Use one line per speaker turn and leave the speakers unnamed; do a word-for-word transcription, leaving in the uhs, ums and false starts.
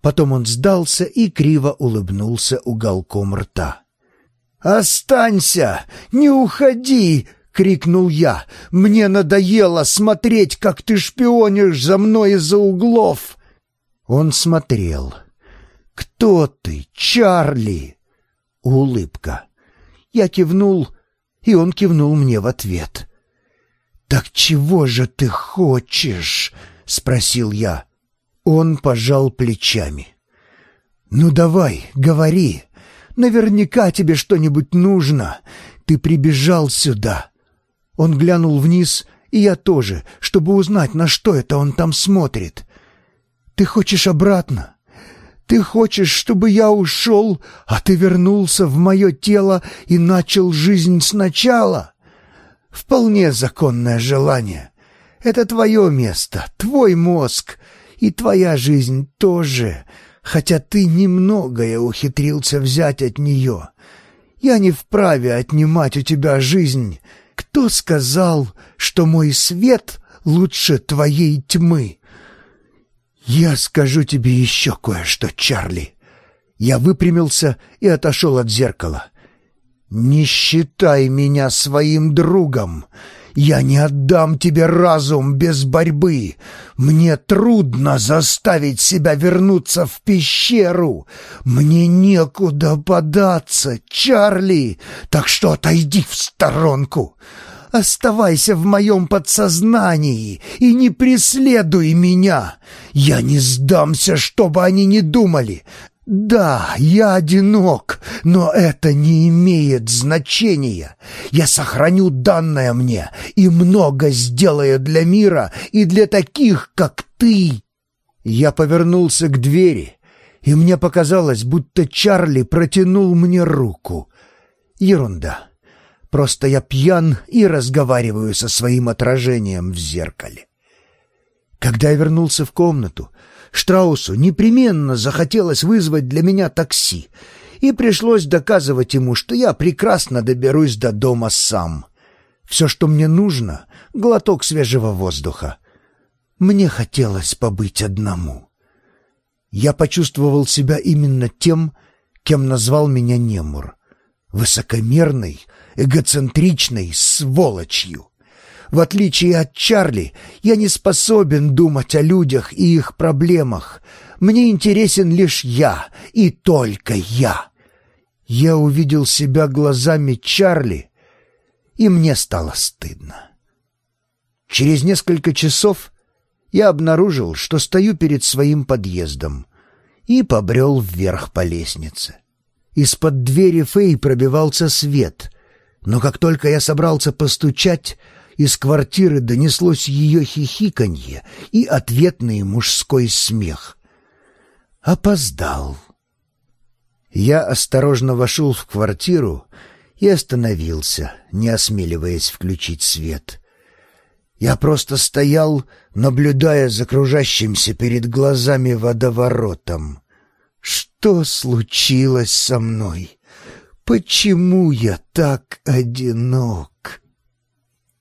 Потом он сдался и криво улыбнулся уголком рта. «Останься! Не уходи!» — крикнул я. «Мне надоело смотреть, как ты шпионишь за мной из-за углов!» Он смотрел. «Кто ты, Чарли?» Улыбка. Я кивнул, и он кивнул мне в ответ. «Так чего же ты хочешь?» — спросил я. Он пожал плечами. «Ну давай, говори. Наверняка тебе что-нибудь нужно. Ты прибежал сюда». Он глянул вниз, и я тоже, чтобы узнать, на что это он там смотрит. «Ты хочешь обратно? Ты хочешь, чтобы я ушел, а ты вернулся в мое тело и начал жизнь сначала? Вполне законное желание. Это твое место, твой мозг, и твоя жизнь тоже, хотя ты немногое ухитрился взять от нее. Я не вправе отнимать у тебя жизнь. Кто сказал, что мой свет лучше твоей тьмы?» «Я скажу тебе еще кое-что, Чарли». Я выпрямился и отошел от зеркала. «Не считай меня своим другом. Я не отдам тебе разум без борьбы. Мне трудно заставить себя вернуться в пещеру. Мне некуда податься, Чарли, так что отойди в сторонку. Оставайся в моем подсознании и не преследуй меня. Я не сдамся, что бы они ни думали. Да, я одинок, но это не имеет значения. Я сохраню данное мне и много сделаю для мира и для таких, как ты». Я повернулся к двери, и мне показалось, будто Чарли протянул мне руку. Ерунда. Просто я пьян и разговариваю со своим отражением в зеркале. Когда я вернулся в комнату, Штраусу непременно захотелось вызвать для меня такси, и пришлось доказывать ему, что я прекрасно доберусь до дома сам. Все, что мне нужно — глоток свежего воздуха. Мне хотелось побыть одному. Я почувствовал себя именно тем, кем назвал меня Немур — высокомерной, эгоцентричной сволочью. В отличие от Чарли, я не способен думать о людях и их проблемах. Мне интересен лишь я, и только я. Я увидел себя глазами Чарли, и мне стало стыдно. Через несколько часов я обнаружил, что стою перед своим подъездом, и побрел вверх по лестнице. Из-под двери Фэй пробивался свет, но как только я собрался постучать, из квартиры донеслось ее хихиканье и ответный мужской смех. Опоздал. Я осторожно вошел в квартиру и остановился, не осмеливаясь включить свет. Я просто стоял, наблюдая за кружащимся перед глазами водоворотом. Что случилось со мной? Почему я так одинок?